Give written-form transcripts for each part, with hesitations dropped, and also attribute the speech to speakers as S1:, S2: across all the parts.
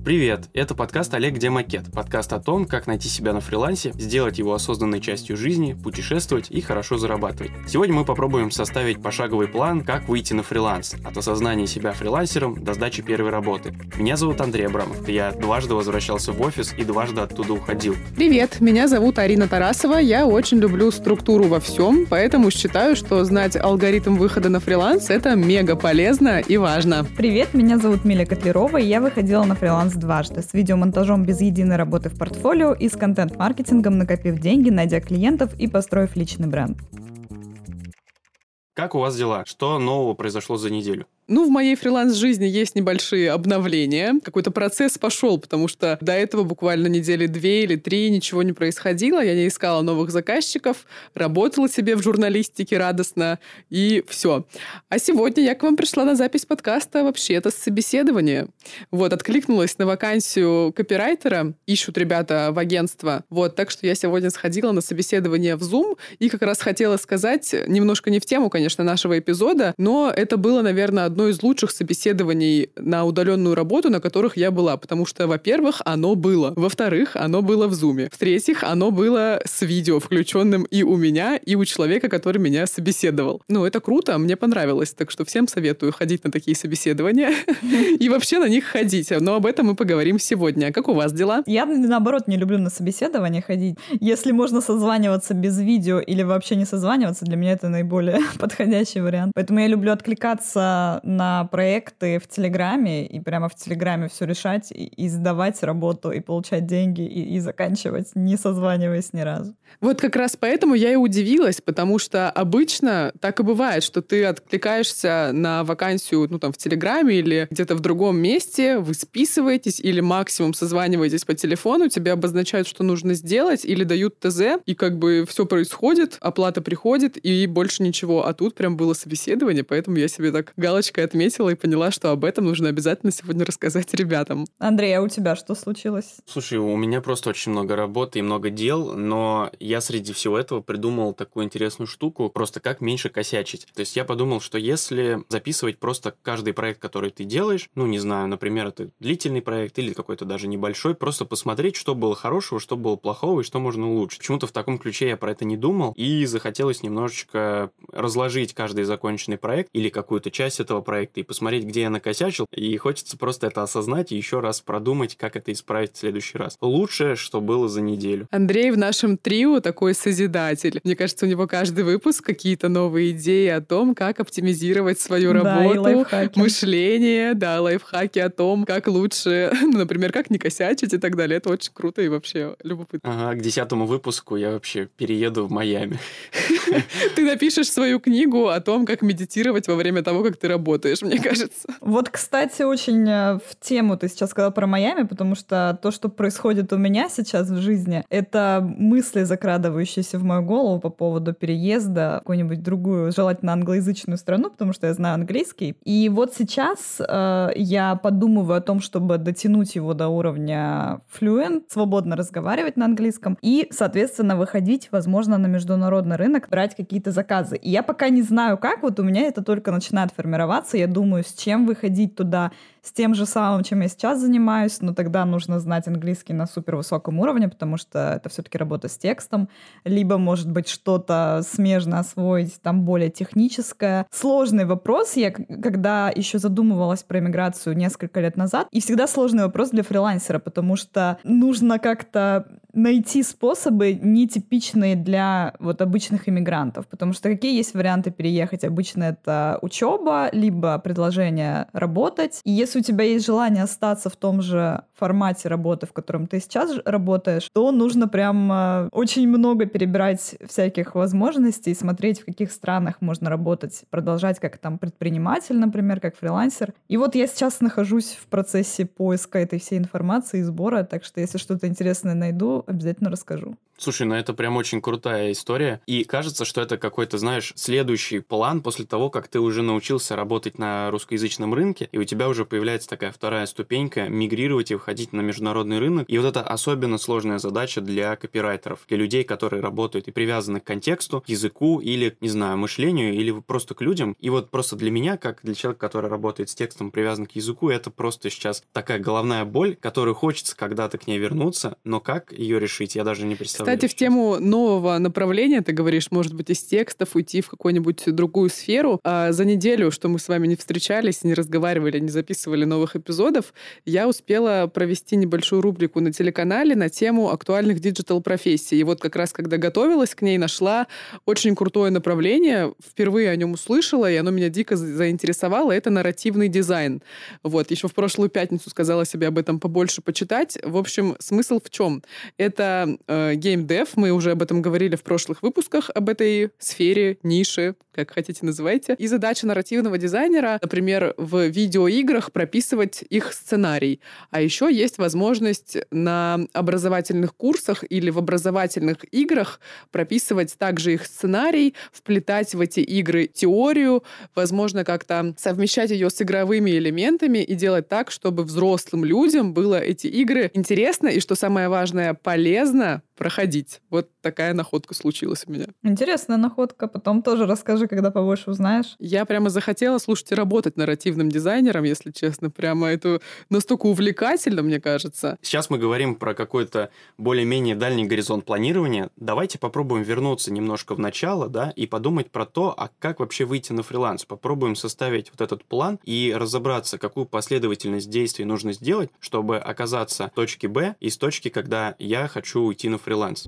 S1: Привет, это подкаст «Олег, где макет?» Подкаст о том, как найти себя на фрилансе, сделать его осознанной частью жизни, путешествовать и хорошо зарабатывать. Сегодня мы попробуем составить пошаговый план, как выйти на фриланс, от осознания себя фрилансером до сдачи первой работы. Меня зовут Андрей Абрамов, я дважды возвращался в офис и дважды оттуда уходил.
S2: Привет, меня зовут Арина Тарасова, я очень люблю структуру во всем, поэтому считаю, что знать алгоритм выхода на фриланс — это мега полезно и важно.
S3: Привет, меня зовут Миля Котлярова, и я выходила на фриланс дважды, с видеомонтажом без единой работы в портфолио и с контент-маркетингом, накопив деньги, найдя клиентов и построив личный бренд.
S1: Как у вас дела? Что нового произошло за неделю?
S2: В моей фриланс-жизни есть небольшие обновления. Какой-то процесс пошел, потому что до этого буквально недели 2 или 3 ничего не происходило. Я не искала новых заказчиков, работала себе в журналистике радостно, и все. А сегодня я к вам пришла на запись подкаста вообще-то с собеседования. Откликнулась на вакансию копирайтера. Ищут ребята в агентство. Так что я сегодня сходила на собеседование в Zoom и как раз хотела сказать, немножко не в тему, конечно, нашего эпизода, но это было, наверное, одно из лучших собеседований на удаленную работу, на которых я была, потому что, во-первых, оно было. Во-вторых, оно было в Zoom. В-третьих, оно было с видео включенным и у меня, и у человека, который меня собеседовал. Это круто, мне понравилось, так что всем советую ходить на такие собеседования и вообще на них ходить. Но об этом мы поговорим сегодня. Как у вас дела?
S3: Я, наоборот, не люблю на собеседование ходить. Если можно созваниваться без видео или вообще не созваниваться, для меня это наиболее подходящий вариант. Поэтому я люблю откликаться на проекты в Телеграме и прямо в Телеграме все решать и сдавать работу, и получать деньги, и заканчивать, не созваниваясь ни разу.
S2: Как раз поэтому я и удивилась, потому что обычно так и бывает, что ты откликаешься на вакансию, в Телеграме или где-то в другом месте, вы списываетесь или максимум созваниваетесь по телефону, тебе обозначают, что нужно сделать, или дают ТЗ, и все происходит, оплата приходит, и больше ничего. А тут прям было собеседование, поэтому я себе так галочкой отметила и поняла, что об этом нужно обязательно сегодня рассказать ребятам.
S3: Андрей, а у тебя что случилось?
S1: Слушай, у меня просто очень много работы и много дел, но я среди всего этого придумал такую интересную штуку, просто как меньше косячить. То есть я подумал, что если записывать просто каждый проект, который ты делаешь, не знаю, например, это длительный проект или какой-то даже небольшой, просто посмотреть, что было хорошего, что было плохого и что можно улучшить. Почему-то в таком ключе я про это не думал, и захотелось немножечко разложить каждый законченный проект или какую-то часть этого проекта и посмотреть, где я накосячил, и хочется просто это осознать и еще раз продумать, как это исправить в следующий раз. Лучшее, что было за неделю.
S2: Андрей в нашем трио такой созидатель. Мне кажется, у него каждый выпуск какие-то новые идеи о том, как оптимизировать свою работу, мышление, лайфхаки о том, как лучше, например, как не косячить и так далее. Это очень круто и вообще любопытно.
S1: К 10-му выпуску я вообще перееду в Майами.
S2: Ты напишешь свою книгу о том, как медитировать во время того, как ты работаешь, мне кажется.
S3: Кстати, очень в тему ты сейчас сказала про Майами, потому что то, что происходит у меня сейчас в жизни, это мысли, закрадывающиеся в мою голову по поводу переезда в какую-нибудь другую, желательно англоязычную страну, потому что я знаю английский. И сейчас я подумываю о том, чтобы дотянуть его до уровня fluent, свободно разговаривать на английском и, соответственно, выходить, возможно, на международный рынок, брать какие-то заказы. И я пока не знаю, как, у меня это только начинает формироваться. Я думаю, с чем выходить туда, с тем же самым, чем я сейчас занимаюсь, но тогда нужно знать английский на супервысоком уровне, потому что это все-таки работа с текстом, либо, может быть, что-то смежно освоить, там более техническое. Сложный вопрос. Я когда еще задумывалась про иммиграцию несколько лет назад, и всегда сложный вопрос для фрилансера, потому что нужно как-то найти способы, нетипичные для обычных иммигрантов, потому что какие есть варианты переехать? Обычно это учеба, либо предложение работать. И если у тебя есть желание остаться в том же формате работы, в котором ты сейчас работаешь, то нужно прям очень много перебирать всяких возможностей, смотреть, в каких странах можно работать, продолжать как предприниматель, например, как фрилансер. И я сейчас нахожусь в процессе поиска этой всей информации и сбора, так что если что-то интересное найду, обязательно расскажу.
S1: Слушай, ну это прям очень крутая история. И кажется, что это какой-то, знаешь, следующий план после того, как ты уже научился работать на русскоязычном рынке, и у тебя уже появляется такая вторая ступенька мигрировать и выходить на международный рынок. И вот это особенно сложная задача для копирайтеров, для людей, которые работают и привязаны к контексту, к языку или, не знаю, мышлению, или просто к людям. И вот просто для меня, как для человека, который работает с текстом, привязан к языку, это просто сейчас такая головная боль, которую хочется когда-то к ней вернуться, но как ее решить, я даже не представляю.
S2: Кстати, в тему нового направления, ты говоришь, может быть, из текстов уйти в какую-нибудь другую сферу. А за неделю, что мы с вами не встречались, не разговаривали, не записывали новых эпизодов, я успела провести небольшую рубрику на телеканале на тему актуальных диджитал-профессий. И вот как раз, когда готовилась к ней, нашла очень крутое направление, впервые о нем услышала, и оно меня дико заинтересовало. Это нарративный дизайн. Вот, еще в прошлую пятницу сказала себе об этом побольше почитать. В общем, смысл в чем? Это геймдев, мы уже об этом говорили в прошлых выпусках, об этой сфере, нише, как хотите называйте. И задача нарративного дизайнера, например, в видеоиграх прописывать их сценарий. А еще есть возможность на образовательных курсах или в образовательных играх прописывать также их сценарий, вплетать в эти игры теорию, возможно, как-то совмещать ее с игровыми элементами и делать так, чтобы взрослым людям было эти игры интересно и, что самое важное, полезно проходить. Вот такая находка случилась у меня.
S3: Интересная находка. Потом тоже расскажи, когда побольше узнаешь.
S2: Я прямо захотела, слушайте, работать нарративным дизайнером, если честно. Прямо это настолько увлекательно, мне кажется.
S1: Сейчас мы говорим про какой-то более-менее дальний горизонт планирования. Давайте попробуем вернуться немножко в начало, да, и подумать про то, а как вообще выйти на фриланс. Попробуем составить вот этот план и разобраться, какую последовательность действий нужно сделать, чтобы оказаться в точке Б из точки, когда я хочу уйти на фриланс.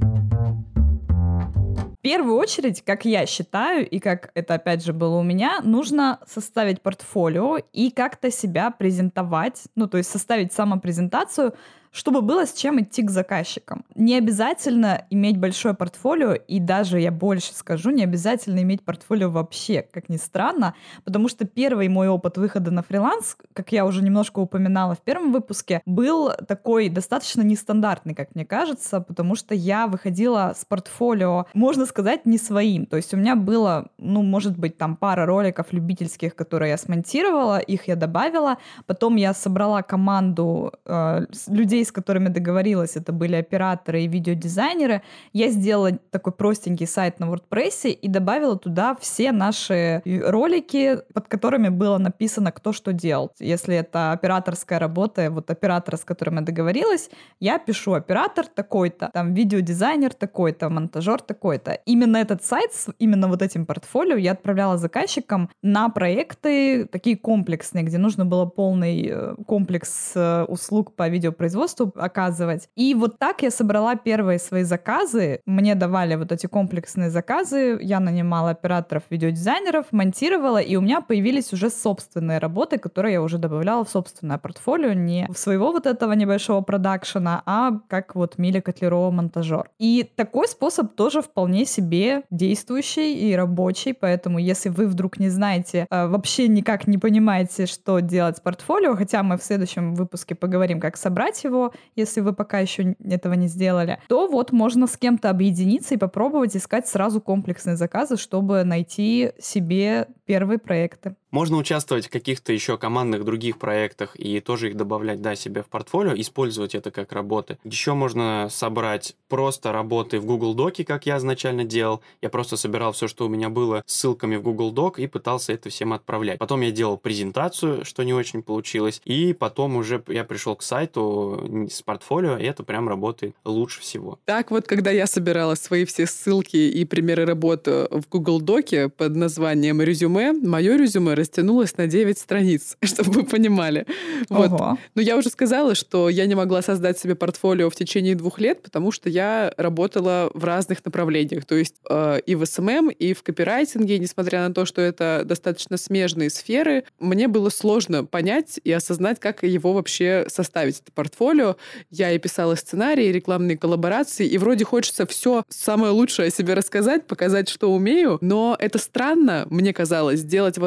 S3: В первую очередь, как я считаю, и как это опять же было у меня, нужно составить портфолио и как-то себя презентовать, ну то есть составить самопрезентацию, чтобы было с чем идти к заказчикам. Не обязательно иметь большое портфолио, и даже я больше скажу, не обязательно иметь портфолио вообще, как ни странно, потому что первый мой опыт выхода на фриланс, как я уже немножко упоминала в первом выпуске, был такой достаточно нестандартный, как мне кажется, потому что я выходила с портфолио, можно сказать, не своим. То есть у меня было, ну, может быть, там пара роликов любительских, которые я смонтировала, их я добавила, потом я собрала команду людей, с которыми договорилась, это были операторы и видеодизайнеры. Я сделала такой простенький сайт на WordPress и добавила туда все наши ролики, под которыми было написано, кто что делал. Если это операторская работа, вот оператор, с которым я договорилась, я пишу оператор такой-то, там видеодизайнер такой-то, монтажер такой-то. Именно этот сайт с именно вот этим портфолио я отправляла заказчикам на проекты такие комплексные, где нужно было полный комплекс услуг по видеопроизводству оказывать. И вот так я собрала первые свои заказы. Мне давали вот эти комплексные заказы. Я нанимала операторов, видеодизайнеров, монтировала, и у меня появились уже собственные работы, которые я уже добавляла в собственное портфолио, не в своего вот этого небольшого продакшена, а как вот Миля Котлярова монтажер. И такой способ тоже вполне себе действующий и рабочий, поэтому если вы вдруг не знаете, вообще никак не понимаете, что делать с портфолио, хотя мы в следующем выпуске поговорим, как собрать его, если вы пока еще этого не сделали, то вот можно с кем-то объединиться и попробовать искать сразу комплексные заказы, чтобы найти себе первые проекты.
S1: Можно участвовать в каких-то еще командных других проектах и тоже их добавлять, да, себе в портфолио, использовать это как работы. Еще можно собрать просто работы в Google Доке, как я изначально делал. Я просто собирал все, что у меня было, ссылками в Google Doc и пытался это всем отправлять. Потом я делал презентацию, что не очень получилось, и потом уже я пришел к сайту с портфолио, и это прям работает лучше всего.
S2: Так вот, когда я собирала свои все ссылки и примеры работ в Google Доке под названием «Резюме», мое резюме растянулась на 9 страниц, чтобы вы понимали. Вот. Но я уже сказала, что я не могла создать себе портфолио в течение 2 лет, потому что я работала в разных направлениях. То есть и в СММ, и в копирайтинге, несмотря на то, что это достаточно смежные сферы, мне было сложно понять и осознать, как его вообще составить, это портфолио. Я и писала сценарии, рекламные коллаборации, и вроде хочется все самое лучшее о себе рассказать, показать, что умею, но это странно, мне казалось, сделать в одном документе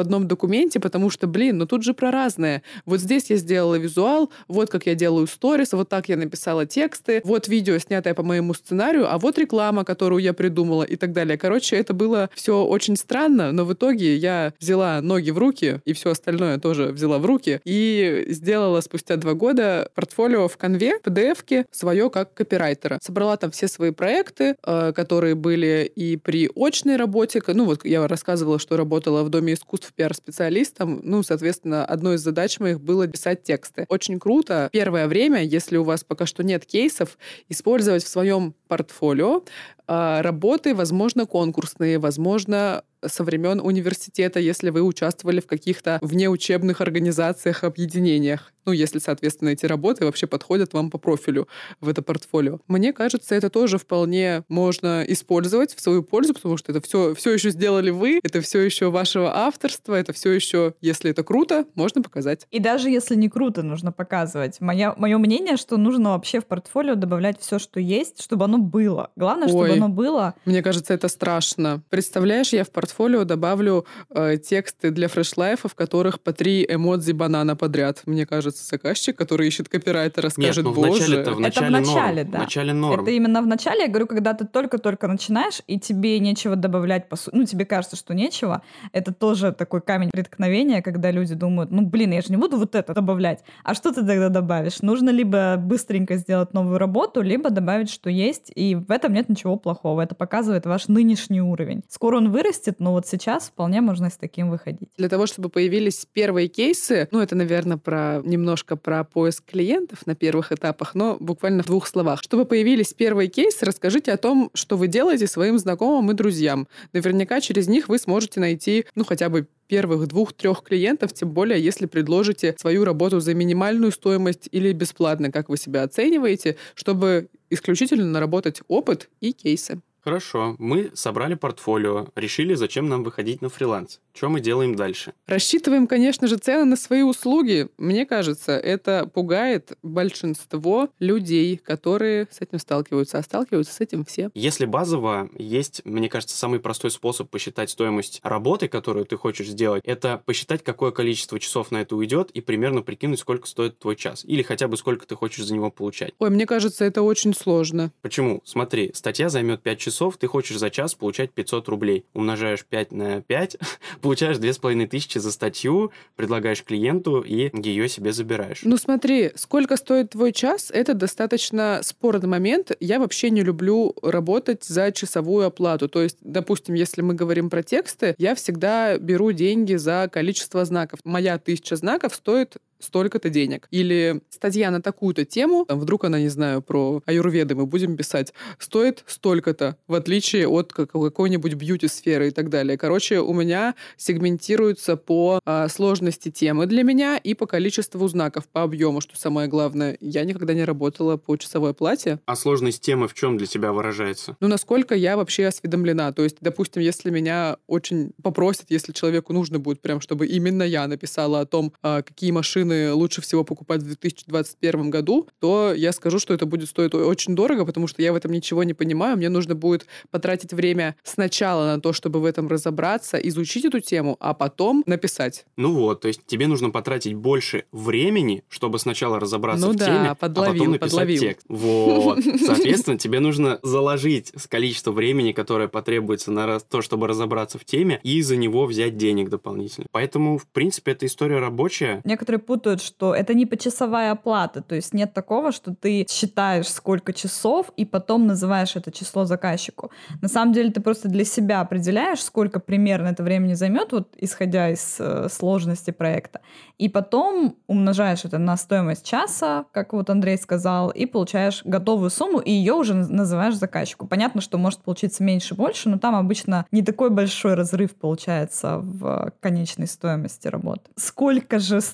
S2: документе, потому что, ну тут же про разное. Вот здесь я сделала визуал, вот как я делаю сторис, вот так я написала тексты, вот видео, снятое по моему сценарию, а вот реклама, которую я придумала и так далее. Короче, это было все очень странно, но в итоге я взяла ноги в руки и все остальное тоже взяла в руки и сделала спустя 2 года портфолио в Canva, PDF-ке свое как копирайтера. Собрала там все свои проекты, которые были и при очной работе. Ну вот я рассказывала, что работала в Доме искусств пиар-специалистом. Ну, соответственно, одной из задач моих было писать тексты. Очень круто первое время, если у вас пока что нет кейсов, использовать в своем портфолио работы, возможно, конкурсные, возможно, со времен университета, если вы участвовали в каких-то внеучебных организациях, объединениях. Ну, если, соответственно, эти работы вообще подходят вам по профилю в это портфолио. Мне кажется, это тоже вполне можно использовать в свою пользу, потому что это все еще сделали вы, это все еще вашего авторства, это все еще, если это круто, можно показать.
S3: И даже если не круто, нужно показывать. Мое мнение, что нужно вообще в портфолио добавлять все, что есть, чтобы оно было. Главное, чтобы оно было.
S2: Мне кажется, это страшно. Представляешь, я в портфолио добавлю тексты для фрешлайфа, в которых по 3 эмодзи банана подряд. Мне кажется, заказчик, который ищет копирайтера, скажет: боже.
S3: Это в начале, да.
S1: В начале норм.
S3: Это именно в начале. Я говорю, когда ты только-только начинаешь, и тебе нечего добавлять, тебе кажется, что нечего. Это тоже такой камень преткновения, когда люди думают: я же не буду вот это добавлять. А что ты тогда добавишь? Нужно либо быстренько сделать новую работу, либо добавить, что есть, и в этом нет ничего плохого. Это показывает ваш нынешний уровень. Скоро он вырастет, но вот сейчас вполне можно с таким выходить.
S2: Для того, чтобы появились первые кейсы, это, наверное, немножко про поиск клиентов на первых этапах, но буквально в 2 словах. Чтобы появились первые кейсы, расскажите о том, что вы делаете своим знакомым и друзьям. Наверняка через них вы сможете найти, хотя бы первых 2-3 клиентов, тем более, если предложите свою работу за минимальную стоимость или бесплатно, как вы себя оцениваете, чтобы исключительно наработать опыт и кейсы.
S1: Хорошо, мы собрали портфолио, решили, зачем нам выходить на фриланс. Что мы делаем дальше?
S2: Рассчитываем, конечно же, цены на свои услуги. Мне кажется, это пугает большинство людей, которые с этим сталкиваются, а сталкиваются с этим все.
S1: Если базово есть, мне кажется, самый простой способ посчитать стоимость работы, которую ты хочешь сделать, это посчитать, какое количество часов на это уйдет и примерно прикинуть, сколько стоит твой час. Или хотя бы сколько ты хочешь за него получать.
S2: Ой, мне кажется, это очень сложно.
S1: Почему? Смотри, статья займет 5 часов, ты хочешь за час получать 500 рублей. Умножаешь 5 на 5, получаешь 2500 за статью, предлагаешь клиенту и ее себе забираешь.
S2: Смотри, сколько стоит твой час, это достаточно спорный момент. Я вообще не люблю работать за часовую оплату. То есть, допустим, если мы говорим про тексты, я всегда беру деньги за количество знаков. Моя 1000 знаков стоит столько-то денег. Или статья на такую-то тему, вдруг она, не знаю, про аюрведы мы будем писать, стоит столько-то, в отличие от какой-нибудь бьюти-сферы и так далее. Короче, у меня сегментируется по сложности темы для меня и по количеству знаков, по объему, что самое главное. Я никогда не работала по часовой оплате.
S1: А сложность темы в чем для тебя выражается?
S2: Насколько я вообще осведомлена. То есть, допустим, если меня очень попросят, если человеку нужно будет прям, чтобы именно я написала о том, какие машины лучше всего покупать в 2021 году, то я скажу, что это будет стоить очень дорого, потому что я в этом ничего не понимаю. Мне нужно будет потратить время сначала на то, чтобы в этом разобраться, изучить эту тему, а потом написать.
S1: То есть тебе нужно потратить больше времени, чтобы сначала разобраться в теме, а потом написать текст. Вот. Соответственно, тебе нужно заложить количество времени, которое потребуется на то, чтобы разобраться в теме, и за него взять денег дополнительно. Поэтому, в принципе, эта история рабочая.
S3: Некоторые путают, что это не почасовая оплата, то есть нет такого, что ты считаешь, сколько часов, и потом называешь это число заказчику. На самом деле ты просто для себя определяешь, сколько примерно это времени займет, исходя из сложности проекта, и потом умножаешь это на стоимость часа, как Андрей сказал, и получаешь готовую сумму, и ее уже называешь заказчику. Понятно, что может получиться меньше-больше, но там обычно не такой большой разрыв получается в конечной стоимости работы. Сколько же стоит мой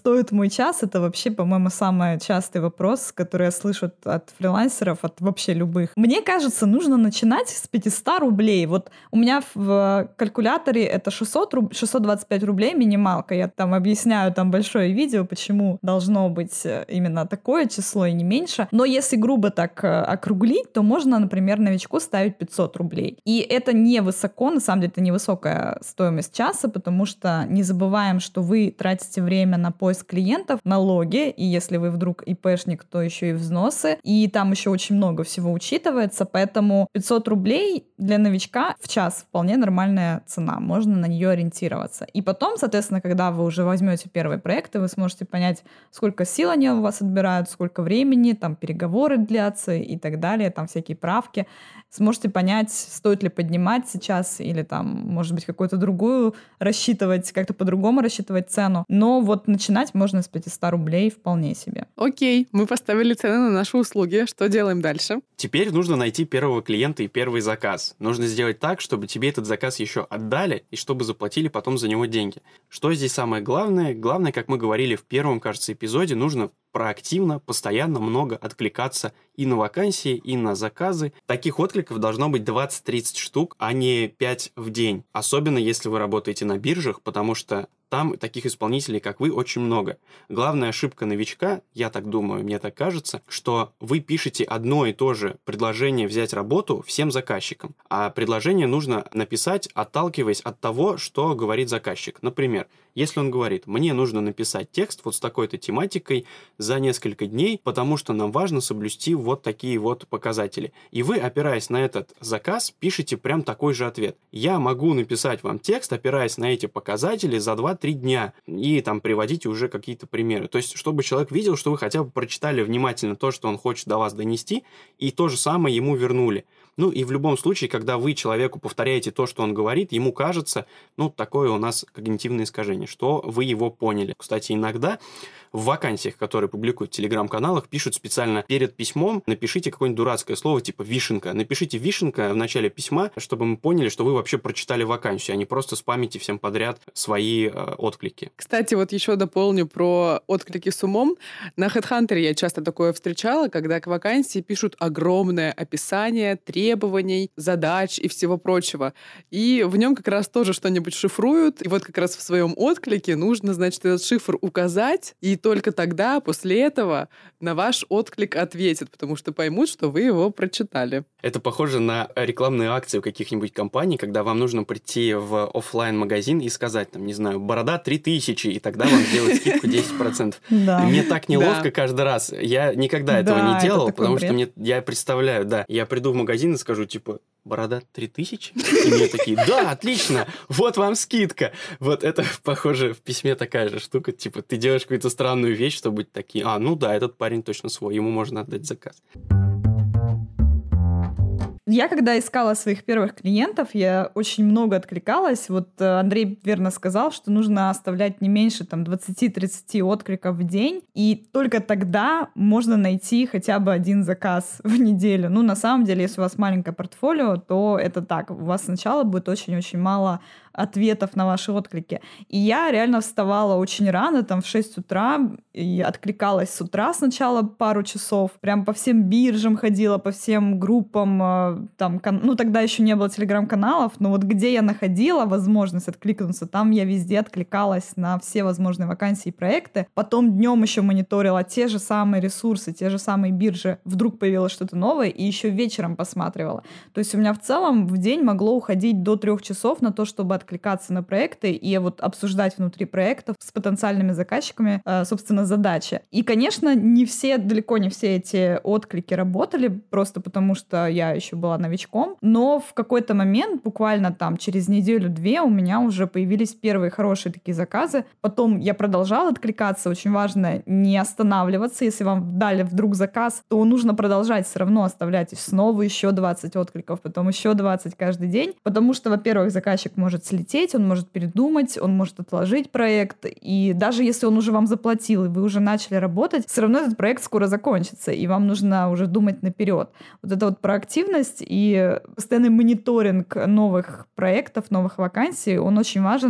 S3: час — это вообще, по-моему, самый частый вопрос, который я слышу от фрилансеров, от вообще любых. Мне кажется, нужно начинать с 500 рублей. Вот у меня в калькуляторе это 625 рублей минималка. Я там объясняю там большое видео, почему должно быть именно такое число и не меньше. Но если грубо так округлить, то можно, например, новичку ставить 500 рублей. И это невысоко, на самом деле это невысокая стоимость часа, потому что не забываем, что вы тратите время на поиск клиентов, налоги, и если вы вдруг ИПшник, то еще и взносы, и там еще очень много всего учитывается, поэтому 500 рублей для новичка в час вполне нормальная цена, можно на нее ориентироваться. И потом, соответственно, когда вы уже возьмете первые проекты, вы сможете понять, сколько сил они у вас отбирают, сколько времени, там переговоры длятся и так далее, там всякие правки. Сможете понять, стоит ли поднимать сейчас или там, может быть, какую-то другую рассчитывать, как-то по-другому рассчитывать цену. Но вот начинать можно с 500 рублей вполне себе.
S2: Окей, мы поставили цены на наши услуги. Что делаем дальше?
S1: Теперь нужно найти первого клиента и первый заказ. Нужно сделать так, чтобы тебе этот заказ еще отдали и чтобы заплатили потом за него деньги. Что здесь самое главное? Главное, как мы говорили в первом, кажется, эпизоде, нужно проактивно, постоянно много откликаться и на вакансии, и на заказы. Таких откликов должно быть 20-30 штук, а не 5 в день. Особенно, если вы работаете на биржах, потому что там таких исполнителей, как вы, очень много. Главная ошибка новичка, я так думаю, мне так кажется, что вы пишете одно и то же предложение взять работу всем заказчикам. А предложение нужно написать, отталкиваясь от того, что говорит заказчик. Например, если он говорит, мне нужно написать текст вот с такой-то тематикой за несколько дней, потому что нам важно соблюсти вот такие вот показатели. И вы, опираясь на этот заказ, пишете прям такой же ответ. Я могу написать вам текст, опираясь на эти показатели за 2-3 дня. И там приводите уже какие-то примеры. То есть, чтобы человек видел, что вы хотя бы прочитали внимательно то, что он хочет до вас донести, и то же самое ему вернули. Ну и в любом случае, когда вы человеку повторяете то, что он говорит, ему кажется, ну, такое у нас когнитивное искажение, что вы его поняли. Кстати, иногда в вакансиях, которые публикуют в телеграм-каналах, пишут специально перед письмом, напишите какое-нибудь дурацкое слово, типа «вишенка». Напишите «вишенка» в начале письма, чтобы мы поняли, что вы вообще прочитали вакансию, а не просто спамите всем подряд свои отклики.
S2: Кстати, вот еще дополню про отклики с умом. На HeadHunter я часто такое встречала, когда к вакансии пишут огромное описание требований, задач и всего прочего. И в нем как раз тоже что-нибудь шифруют. И вот как раз в своем отклике нужно, значит, этот шифр указать, и только тогда, после этого, на ваш отклик ответят, потому что поймут, что вы его прочитали.
S1: Это похоже на рекламные акции у каких-нибудь компаний, когда вам нужно прийти в офлайн-магазин и сказать, там, не знаю, борода 3000, и тогда вам сделают скидку 10%. Мне так неловко каждый раз. Я никогда этого не делал, потому что я представляю, я приду в магазин и скажу, типа, борода 3000? И мне такие, да, отлично, вот вам скидка. Вот это, похоже, в письме такая же штука, типа, ты делаешь какую-то странную вещь, чтобы быть такие, ну да, этот парень точно свой, ему можно отдать заказ.
S3: Я, когда искала своих первых клиентов, я очень много откликалась. Вот Андрей верно сказал, что нужно оставлять не меньше 20-30 откликов в день, и только тогда можно найти хотя бы один заказ в неделю. Ну, на самом деле, если у вас маленькое портфолио, то это так. У вас сначала будет очень-очень мало ответов на ваши отклики. И я реально вставала очень рано, в 6 утра, и откликалась с утра сначала пару часов, прям по всем биржам ходила, по всем группам, тогда еще не было телеграм-каналов, но вот где я находила возможность откликнуться, там я везде откликалась на все возможные вакансии и проекты. Потом днем еще мониторила те же самые ресурсы, те же самые биржи. Вдруг появилось что-то новое, и еще вечером посматривала. То есть у меня в целом в день могло уходить до 3 часов на то, чтобы откликаться на проекты и вот обсуждать внутри проектов с потенциальными заказчиками, собственно, задачи. И, конечно, далеко не все эти отклики работали, просто потому что я еще была новичком, но в какой-то момент, буквально через неделю-две, у меня уже появились первые хорошие такие заказы. Потом я продолжала откликаться. Очень важно не останавливаться. Если вам дали вдруг заказ, то нужно продолжать все равно оставлять снова еще 20 откликов, потом еще 20 каждый день, потому что, во-первых, заказчик может слететь, он может передумать, он может отложить проект, и даже если он уже вам заплатил, и вы уже начали работать, все равно этот проект скоро закончится, и вам нужно уже думать наперед. Вот эта вот проактивность и постоянный мониторинг новых проектов, новых вакансий, он очень важен,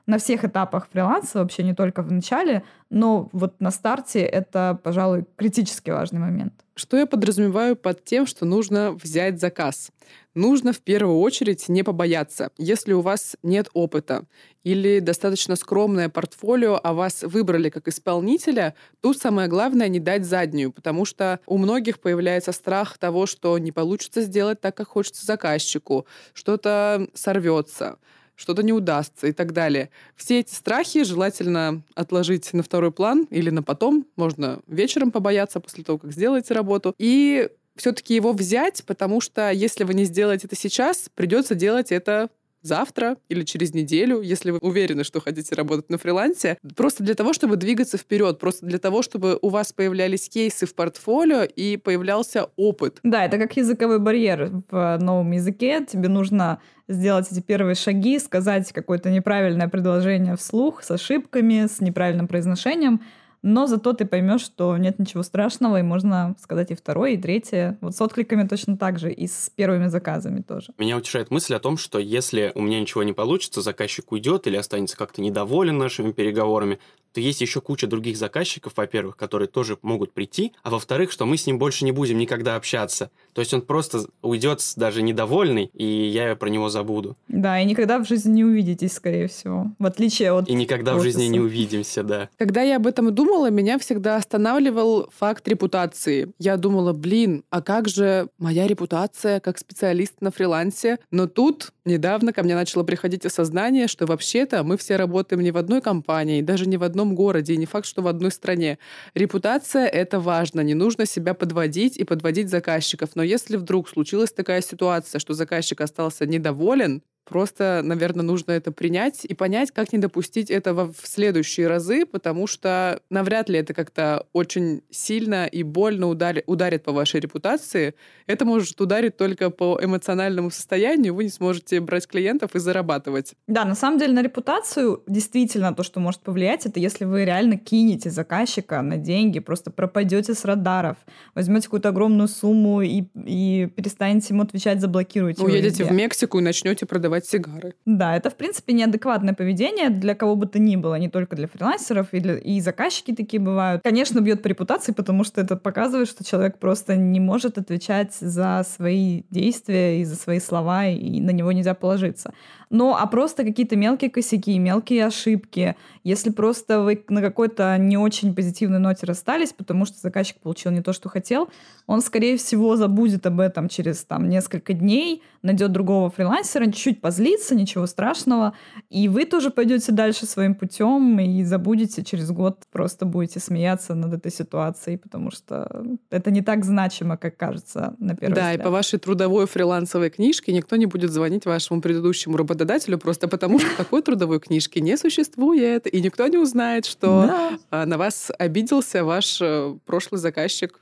S3: на всех этапах фриланса, вообще не только в начале, но вот на старте это, пожалуй, критически важный момент.
S2: Что я подразумеваю под тем, что нужно взять заказ? Нужно в первую очередь не побояться. Если у вас нет опыта или достаточно скромное портфолио, а вас выбрали как исполнителя, тут самое главное не дать заднюю, потому что у многих появляется страх того, что не получится сделать так, как хочется заказчику, что-то сорвется, что-то не удастся и так далее. Все эти страхи желательно отложить на второй план или на потом. Можно вечером побояться после того, как сделаете работу. И все-таки его взять, потому что если вы не сделаете это сейчас, придется делать это завтра или через неделю, если вы уверены, что хотите работать на фрилансе, просто для того, чтобы двигаться вперед, просто для того, чтобы у вас появлялись кейсы в портфолио и появлялся опыт.
S3: Да, это как языковой барьер в новом языке. Тебе нужно сделать эти первые шаги, сказать какое-то неправильное предложение вслух, с ошибками, с неправильным произношением, но зато ты поймешь, что нет ничего страшного, и можно сказать и второе, и третье. Вот с откликами точно так же, и с первыми заказами тоже.
S1: Меня утешает мысль о том, что если у меня ничего не получится, заказчик уйдет или останется как-то недоволен нашими переговорами, то есть еще куча других заказчиков, во-первых, которые тоже могут прийти, а во-вторых, что мы с ним больше не будем никогда общаться. То есть он просто уйдет даже недовольный, и я про него забуду.
S3: Да, и никогда в жизни не увидитесь, скорее всего. В отличие от
S1: И никогда в жизни не увидимся, да.
S2: Когда я об этом думала, меня всегда останавливал факт репутации. Я думала, а как же моя репутация как специалист на фрилансе? Но тут недавно ко мне начало приходить осознание, что вообще-то мы все работаем не в одной компании, даже не в одном городе, и не факт, что в одной стране. Репутация — это важно, не нужно себя подводить и подводить заказчиков. Но если вдруг случилась такая ситуация, что заказчик остался недоволен, просто, наверное, нужно это принять и понять, как не допустить этого в следующие разы, потому что навряд ли это как-то очень сильно и больно ударит по вашей репутации. Это может ударить только по эмоциональному состоянию, вы не сможете брать клиентов и зарабатывать.
S3: Да, на самом деле на репутацию действительно то, что может повлиять, это если вы реально кинете заказчика на деньги, просто пропадете с радаров, возьмете какую-то огромную сумму и перестанете ему отвечать, заблокируете его
S2: уедете
S3: везде.
S2: в Мексику и начнете продавать сигары.
S3: Да, это, в принципе, неадекватное поведение для кого бы то ни было, не только для фрилансеров, и заказчики такие бывают. Конечно, бьет по репутации, потому что это показывает, что человек просто не может отвечать за свои действия и за свои слова, и на него нельзя положиться. А просто какие-то мелкие косяки, мелкие ошибки, если просто вы на какой-то не очень позитивной ноте расстались, потому что заказчик получил не то, что хотел, он, скорее всего, забудет об этом через несколько дней, найдет другого фрилансера, чуть-чуть позлится, ничего страшного, и вы тоже пойдете дальше своим путем и забудете через год, просто будете смеяться над этой ситуацией, потому что это не так значимо, как кажется на первый взгляд.
S2: Да, и по вашей трудовой фрилансовой книжке никто не будет звонить вашему предыдущему работодателю просто потому, что такой трудовой книжки не существует, и никто не узнает, что на вас обиделся ваш прошлый заказчик.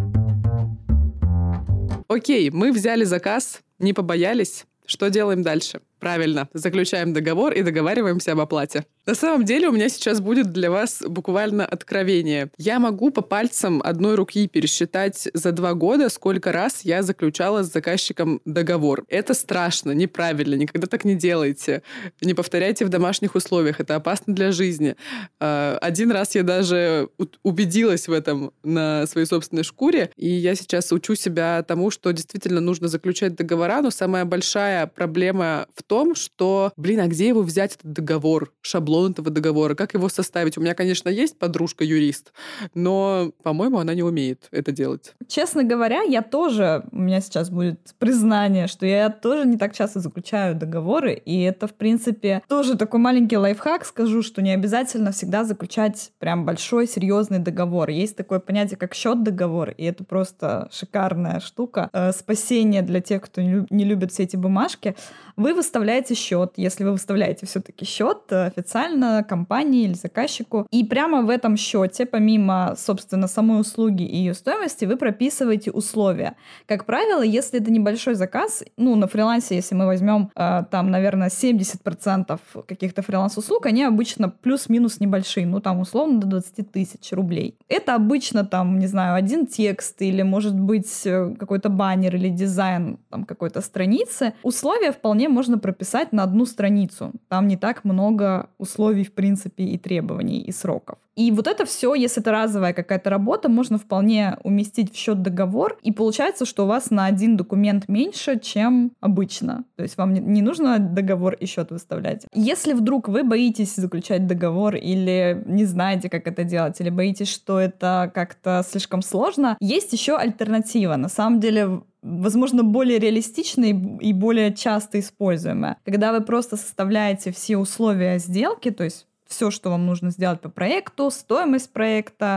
S2: Окей, мы взяли заказ, не побоялись. Что делаем дальше? Правильно, заключаем договор и договариваемся об оплате. На самом деле у меня сейчас будет для вас буквально откровение. Я могу по пальцам одной руки пересчитать за 2 года, сколько раз я заключала с заказчиком договор. Это страшно, неправильно, никогда так не делайте. Не повторяйте в домашних условиях, это опасно для жизни. Один раз я даже убедилась в этом на своей собственной шкуре, и я сейчас учу себя тому, что действительно нужно заключать договора, но самая большая проблема в том, что, а где его взять, этот договор, шаблон этого договора, как его составить? У меня, конечно, есть подружка-юрист, но, по-моему, она не умеет это делать.
S3: Честно говоря, у меня сейчас будет признание, что я тоже не так часто заключаю договоры, и это, в принципе, тоже такой маленький лайфхак, скажу, что не обязательно всегда заключать прям большой, серьезный договор. Есть такое понятие, как счет-договор, и это просто шикарная штука, спасение для тех, кто не любит все эти бумажки. Вы выставляете счет, если вы выставляете все-таки счет официально компании или заказчику, и прямо в этом счете, помимо, собственно, самой услуги и ее стоимости, вы прописываете условия. Как правило, если это небольшой заказ, на фрилансе, если мы возьмем там, наверное, 70% каких-то фриланс-услуг, они обычно плюс-минус небольшие, условно до 20 тысяч рублей. Это обычно там, не знаю, один текст или, может быть, какой-то баннер или дизайн там какой-то страницы. Условия вполне можно прописать на одну страницу. Там не так много условий, в принципе, и требований, и сроков. И вот это все, если это разовая какая-то работа, можно вполне уместить в счет договор, и получается, что у вас на один документ меньше, чем обычно. То есть вам не нужно договор и счет выставлять. Если вдруг вы боитесь заключать договор или не знаете, как это делать, или боитесь, что это как-то слишком сложно, есть еще альтернатива. На самом деле, возможно, более реалистичная и более часто используемая. Когда вы просто составляете все условия сделки, то есть все, что вам нужно сделать по проекту, стоимость проекта,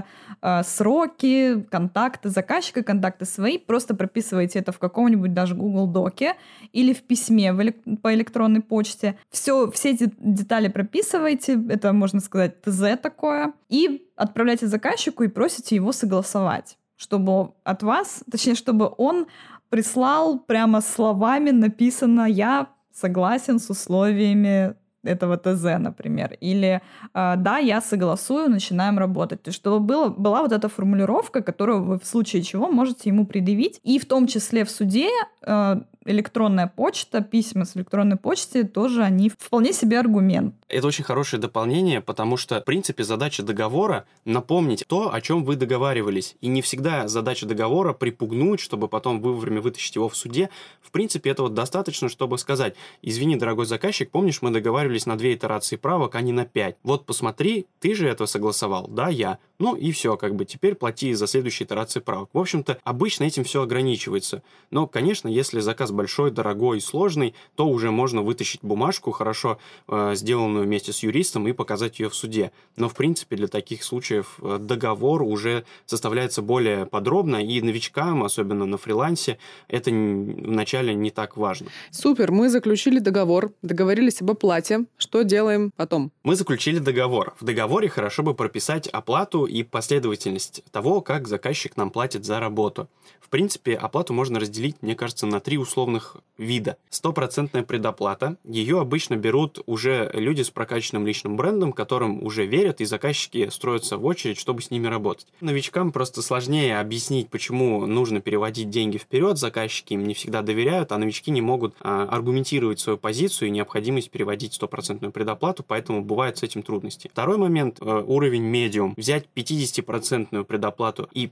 S3: сроки, контакты заказчика, контакты свои, просто прописываете это в каком-нибудь даже Google Доке или в письме по электронной почте. Все эти детали прописываете, это, можно сказать, ТЗ такое, и отправляете заказчику и просите его согласовать, чтобы от вас, точнее, чтобы он прислал прямо словами написано «Я согласен с условиями этого ТЗ, например. Или «Да, я согласую, начинаем работать». То есть чтобы была вот эта формулировка, которую вы в случае чего можете ему предъявить. И в том числе в суде электронная почта, письма с электронной почты тоже они вполне себе аргумент.
S1: Это очень хорошее дополнение, потому что, в принципе, задача договора — напомнить то, о чем вы договаривались. И не всегда задача договора припугнуть, чтобы потом вовремя вытащить его в суде. В принципе, этого достаточно, чтобы сказать: извини, дорогой заказчик, помнишь, мы договаривались на 2 итерации правок, а не на 5. Вот посмотри, ты же это согласовал, да, я. Ну и все, теперь плати за следующие итерации правок. В общем-то, обычно этим все ограничивается. Но, конечно, если заказ большой, дорогой и сложный, то уже можно вытащить бумажку, хорошо сделанную вместе с юристом, и показать ее в суде. Но, в принципе, для таких случаев договор уже составляется более подробно, и новичкам, особенно на фрилансе, это вначале не так важно.
S2: Супер, мы заключили договор, договорились об оплате. Что делаем потом?
S1: Мы заключили договор. В договоре хорошо бы прописать оплату и последовательность того, как заказчик нам платит за работу. В принципе, оплату можно разделить, мне кажется, на 3 условных вида. 100% предоплата. Ее обычно берут уже люди с прокачанным личным брендом, которым уже верят, и заказчики строятся в очередь, чтобы с ними работать. Новичкам просто сложнее объяснить, почему нужно переводить деньги вперед. Заказчики им не всегда доверяют, а новички не могут аргументировать свою позицию и необходимость переводить 100% предоплату, поэтому бывают с этим трудности. Второй момент, уровень медиум. Взять 50% предоплату и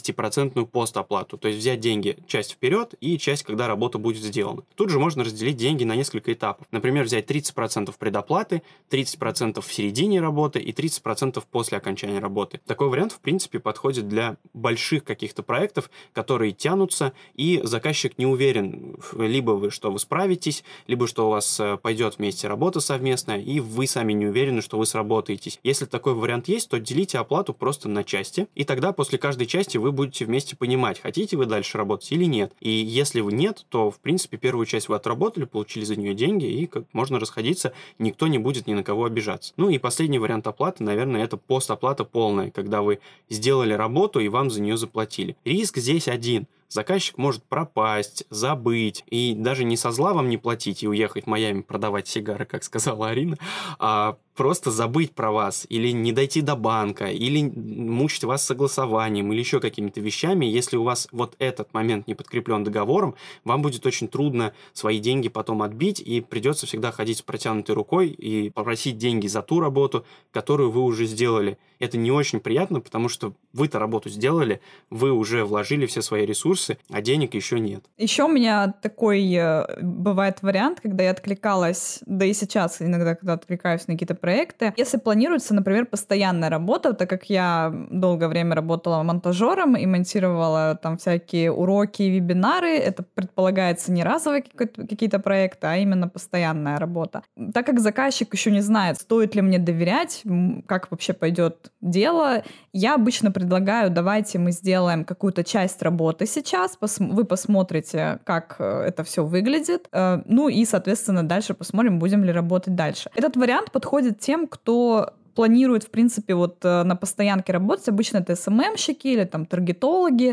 S1: 50% постоплату. То есть взять деньги часть вперед и часть, когда работа будет сделана. Тут же можно разделить деньги на несколько этапов. Например, взять 30% предоплаты, 30% в середине работы и 30% после окончания работы. Такой вариант, в принципе, подходит для больших каких-то проектов, которые тянутся, и заказчик не уверен, либо что вы справитесь, либо что у вас пойдет вместе работа совместная, и вы сами не уверены, что вы сработаетесь. Если такой вариант есть, то делите оплату просто на части, и тогда после каждой части вы будете вместе понимать, хотите вы дальше работать или нет. И если вы нет, то, в принципе, первую часть вы отработали, получили за нее деньги, и можно расходиться, никто не будет ни на кого обижаться. Ну и последний вариант оплаты, наверное, это постоплата полная, когда вы сделали работу и вам за нее заплатили. Риск здесь один. Заказчик может пропасть, забыть и даже не со зла вам не платить и уехать в Майами продавать сигары, как сказала Арина, а просто забыть про вас или не дойти до банка, или мучить вас согласованием или еще какими-то вещами. Если у вас вот этот момент не подкреплен договором, вам будет очень трудно свои деньги потом отбить, и придется всегда ходить с протянутой рукой и попросить деньги за ту работу, которую вы уже сделали. Это не очень приятно, потому что вы-то работу сделали, вы уже вложили все свои ресурсы, а денег еще нет.
S3: Еще у меня такой бывает вариант, когда я откликалась, да и сейчас иногда, когда откликаюсь на какие-то проекты, если планируется, например, постоянная работа, так как я долгое время работала монтажером и монтировала там всякие уроки и вебинары, это предполагается не разовые какие-то проекты, а именно постоянная работа. Так как заказчик еще не знает, стоит ли мне доверять, как вообще пойдет дело, я обычно предлагаю, давайте мы сделаем какую-то часть работы сейчас, вы посмотрите, как это все выглядит, ну и, соответственно, дальше посмотрим, будем ли работать дальше. Этот вариант подходит тем, кто планирует, в принципе, вот на постоянке работать. Обычно это СММщики или там таргетологи,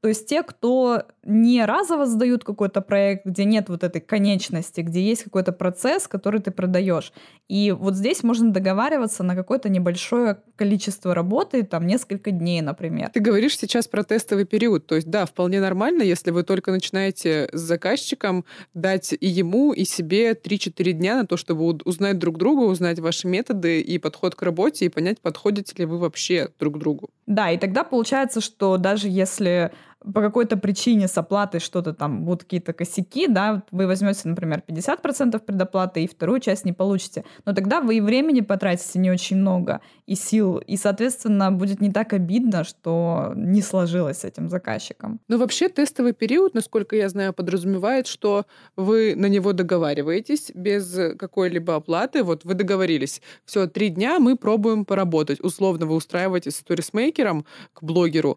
S3: То есть те, кто не разово сдают какой-то проект, где нет вот этой конечности, где есть какой-то процесс, который ты продаешь. И вот здесь можно договариваться на какое-то небольшое количество работы, там несколько дней, например.
S2: Ты говоришь сейчас про тестовый период. То есть, да, вполне нормально, если вы только начинаете с заказчиком, дать и ему, и себе 3-4 дня на то, чтобы узнать друг друга, узнать ваши методы и подход к работе, и понять, подходите ли вы вообще друг к другу.
S3: Да, и тогда получается, что даже если по какой-то причине с оплатой что-то там, будут какие-то косяки, да, вы возьмете, например, 50% предоплаты и вторую часть не получите, но тогда вы и времени потратите не очень много, и сил, и, соответственно, будет не так обидно, что не сложилось с этим заказчиком.
S2: Но вообще тестовый период, насколько я знаю, подразумевает, что вы на него договариваетесь без какой-либо оплаты. Вот вы договорились, все, 3 дня мы пробуем поработать. Условно вы устраиваетесь с сторисмейкером к блогеру,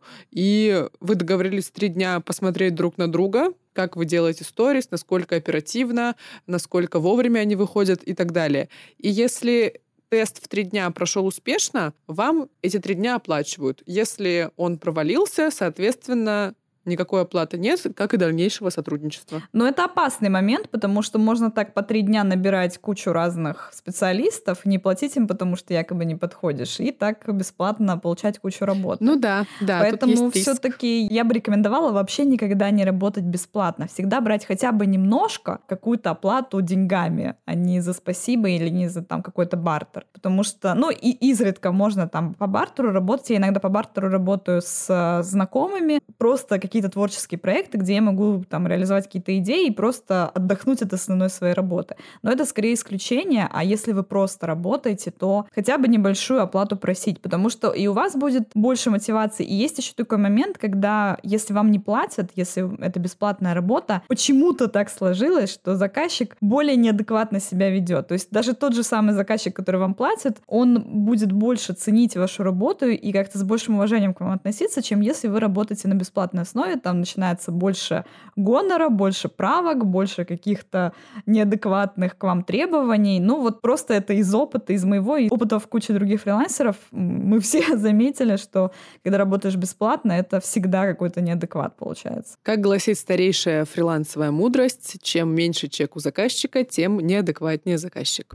S2: и вы договорились 3 дня посмотреть друг на друга, как вы делаете сторис, насколько оперативно, насколько вовремя они выходят и так далее. И если тест в 3 дня прошел успешно, вам эти 3 дня оплачивают. Если он провалился, соответственно, никакой оплаты нет, как и дальнейшего сотрудничества.
S3: Но это опасный момент, потому что можно так по 3 дня набирать кучу разных специалистов, не платить им, потому что якобы не подходишь, и так бесплатно получать кучу работы.
S2: Ну да.
S3: Поэтому все-таки я бы рекомендовала вообще никогда не работать бесплатно. Всегда брать хотя бы немножко какую-то оплату деньгами, а не за спасибо или не за там какой-то бартер. Потому что, ну, и изредка можно там по бартеру работать. Я иногда по бартеру работаю с знакомыми, просто какие-то творческие проекты, где я могу там реализовать какие-то идеи и просто отдохнуть от основной своей работы. Но это скорее исключение, а если вы просто работаете, то хотя бы небольшую оплату просить, потому что и у вас будет больше мотивации. И есть еще такой момент, когда если вам не платят, если это бесплатная работа, почему-то так сложилось, что заказчик более неадекватно себя ведет. То есть даже тот же самый заказчик, который вам платит, он будет больше ценить вашу работу и как-то с большим уважением к вам относиться, чем если вы работаете на бесплатной основе, там начинается больше гонора, больше правок, больше каких-то неадекватных к вам требований. Ну вот просто это из опыта, из моего и опыта в куче других фрилансеров. Мы все заметили, что когда работаешь бесплатно, это всегда какой-то неадекват получается.
S2: Как гласит старейшая фрилансовая мудрость, чем меньше чек у заказчика, тем неадекватнее заказчик.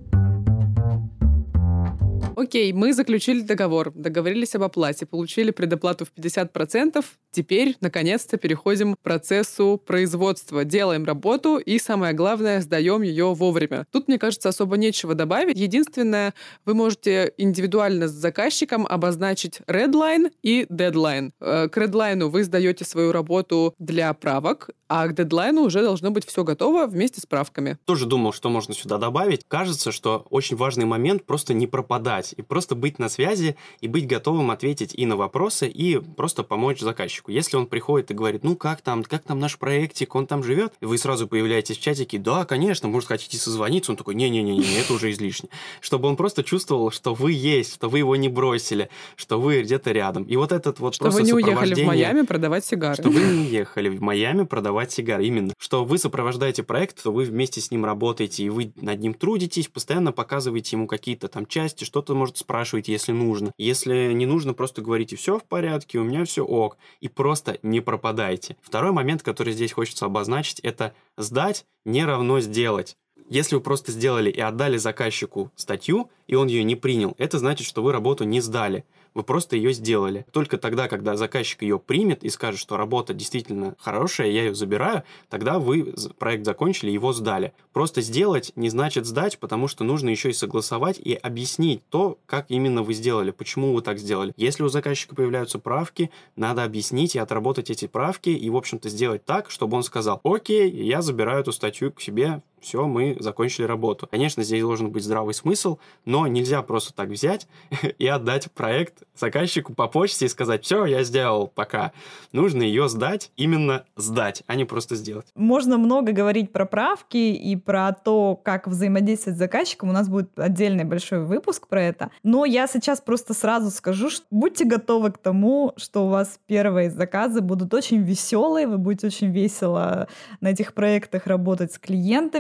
S2: Окей, мы заключили договор, договорились об оплате, получили предоплату в 50%. Теперь, наконец-то, переходим к процессу производства. Делаем работу и, самое главное, сдаем ее вовремя. Тут, мне кажется, особо нечего добавить. Единственное, вы можете индивидуально с заказчиком обозначить redline и deadline. К редлайну вы сдаете свою работу для правок, а к дедлайну уже должно быть все готово вместе с правками.
S1: Тоже думал, что можно сюда добавить. Кажется, что очень важный момент просто не пропадать и просто быть на связи и быть готовым ответить и на вопросы, и просто помочь заказчику. Если он приходит и говорит, ну как там наш проектик, он там живет, и вы сразу появляетесь в чатике, да, конечно, может, хотите созвониться, он такой, не-не-не, это уже излишне. Чтобы он просто чувствовал, что вы есть, что вы его не бросили, что вы где-то рядом. И вот этот вот
S2: что
S1: просто
S2: вы не
S1: сопровождение...
S2: уехали в Майами продавать сигары.
S1: Что вы не уехали в Майами продавать сигары, именно. Что вы сопровождаете проект, что вы вместе с ним работаете, и вы над ним трудитесь, постоянно показываете ему какие-то там части, что-то, может, спрашиваете, если нужно. Если не нужно, просто говорите, все в порядке, у меня все ок. И просто не пропадайте. Второй момент, который здесь хочется обозначить, это сдать не равно сделать. Если вы просто сделали и отдали заказчику статью, и он ее не принял, это значит, что вы работу не сдали. Вы просто ее сделали. Только тогда, когда заказчик ее примет и скажет, что работа действительно хорошая, я ее забираю, тогда вы проект закончили, его сдали. Просто сделать не значит сдать, потому что нужно еще и согласовать и объяснить то, как именно вы сделали, почему вы так сделали. Если у заказчика появляются правки, надо объяснить и отработать эти правки, и, в общем-то, сделать так, чтобы он сказал, окей, я забираю эту статью к себе, все, мы закончили работу. Конечно, здесь должен быть здравый смысл, но нельзя просто так взять и отдать проект заказчику по почте и сказать, все, я сделал, пока. Нужно ее сдать, именно сдать, а не просто сделать.
S3: Можно много говорить про правки и про то, как взаимодействовать с заказчиком. У нас будет отдельный большой выпуск про это. Но я сейчас просто сразу скажу, что будьте готовы к тому, что у вас первые заказы будут очень веселые, вы будете очень весело на этих проектах работать с клиентами,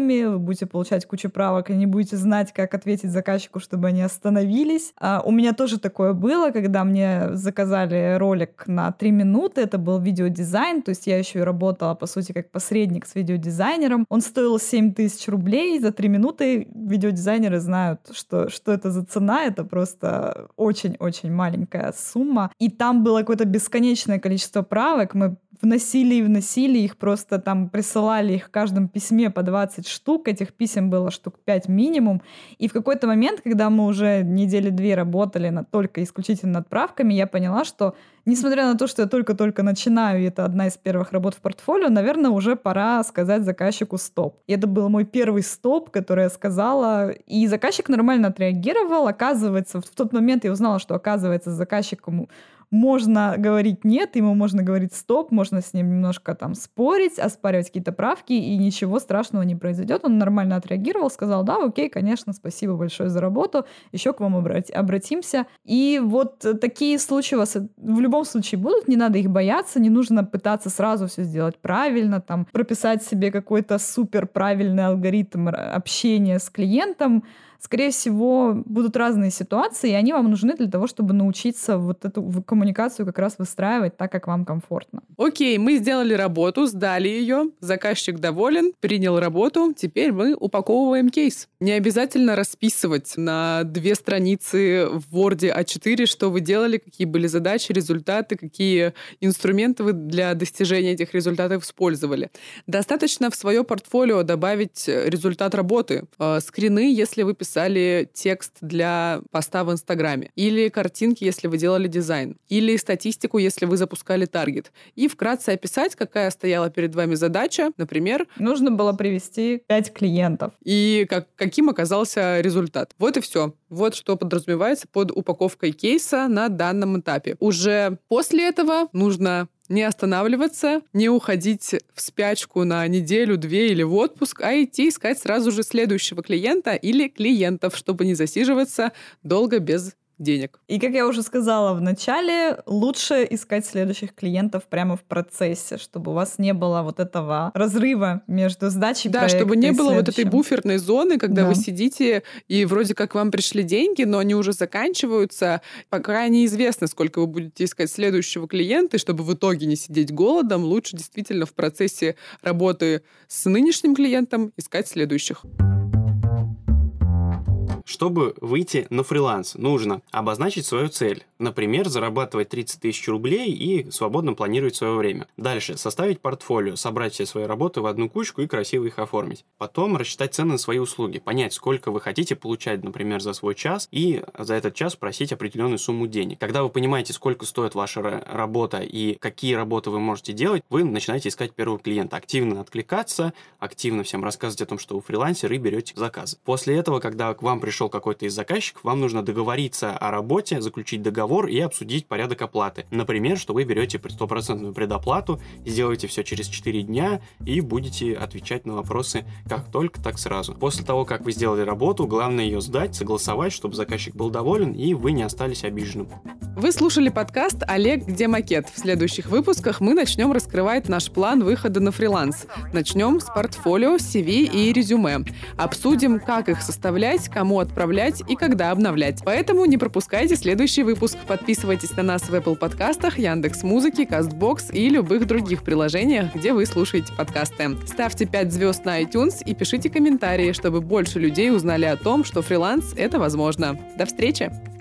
S3: правками, вы будете получать кучу правок и не будете знать, как ответить заказчику, чтобы они остановились. У меня тоже такое было, когда мне заказали ролик на 3 минуты, это был видеодизайн, то есть я еще и работала, по сути, как посредник с видеодизайнером. Он стоил 7 тысяч рублей, за 3 минуты видеодизайнеры знают, что это за цена, это просто очень-очень маленькая сумма. И там было какое-то бесконечное количество правок, мы вносили и вносили их, просто там присылали их в каждом письме по 20 штук, этих писем было штук 5 минимум, и в какой-то момент, когда мы уже недели 2 работали только исключительно над правками, я поняла, что несмотря на то, что я только-только начинаю, и это одна из первых работ в портфолио, наверное, уже пора сказать заказчику стоп. И это был мой первый стоп, который я сказала, и заказчик нормально отреагировал. Оказывается, в тот момент я узнала, что, оказывается, с заказчиком можно говорить нет, ему можно говорить стоп, можно с ним немножко там спорить, оспаривать какие-то правки, и ничего страшного не произойдет. Он нормально отреагировал, сказал, да, окей, конечно, спасибо большое за работу, еще к вам обратимся. И вот такие случаи у вас в любом случае будут, не надо их бояться, не нужно пытаться сразу все сделать правильно, там, прописать себе какой-то супер правильный алгоритм общения с клиентом. Скорее всего, будут разные ситуации, и они вам нужны для того, чтобы научиться вот эту коммуникацию как раз выстраивать так, как вам комфортно.
S2: Окей, мы сделали работу, сдали ее, заказчик доволен, принял работу, теперь мы упаковываем кейс. Не обязательно расписывать на 2 страницы в Word A4, что вы делали, какие были задачи, результаты, какие инструменты вы для достижения этих результатов использовали. Достаточно в свое портфолио добавить результат работы, скрины, если вы писали текст для поста в Инстаграме, или картинки, если вы делали дизайн, или статистику, если вы запускали таргет. И вкратце описать, какая стояла перед вами задача, например.
S3: Нужно было привести 5 клиентов.
S2: И каким оказался результат. Вот и все. Вот что подразумевается под упаковкой кейса на данном этапе. Уже после этого нужно не останавливаться, не уходить в спячку на неделю, 2 или в отпуск, а идти искать сразу же следующего клиента или клиентов, чтобы не засиживаться долго без денег.
S3: И, как я уже сказала в начале, лучше искать следующих клиентов прямо в процессе, чтобы у вас не было вот этого разрыва между сдачей проекта.
S2: Да, чтобы не было вот этой буферной зоны, когда вы сидите, и вроде как вам пришли деньги, но они уже заканчиваются. Пока неизвестно, сколько вы будете искать следующего клиента, и чтобы в итоге не сидеть голодом, лучше действительно в процессе работы с нынешним клиентом искать следующих.
S1: Чтобы выйти на фриланс, нужно обозначить свою цель. Например, зарабатывать 30 тысяч рублей и свободно планировать свое время. Дальше составить портфолио, собрать все свои работы в одну кучку и красиво их оформить. Потом рассчитать цены на свои услуги, понять, сколько вы хотите получать, например, за свой час, и за этот час просить определенную сумму денег. Когда вы понимаете, сколько стоит ваша работа и какие работы вы можете делать, вы начинаете искать первого клиента, активно откликаться, активно всем рассказывать о том, что вы фрилансер, и берете заказы. После этого, когда к вам пришел какой-то из заказчиков, вам нужно договориться о работе, заключить договор и обсудить порядок оплаты. Например, что вы берете 100% предоплату, сделаете все через 4 дня и будете отвечать на вопросы как только, так сразу. После того, как вы сделали работу, главное ее сдать, согласовать, чтобы заказчик был доволен и вы не остались обиженным.
S2: Вы слушали подкаст «Олег, где макет?». В следующих выпусках мы начнем раскрывать наш план выхода на фриланс. Начнем с портфолио, CV и резюме. Обсудим, как их составлять, кому отправлять и когда обновлять. Поэтому не пропускайте следующий выпуск. Подписывайтесь на нас в Apple подкастах, Яндекс.Музыке, Castbox и любых других приложениях, где вы слушаете подкасты. Ставьте 5 звезд на iTunes и пишите комментарии, чтобы больше людей узнали о том, что фриланс — это возможно. До встречи!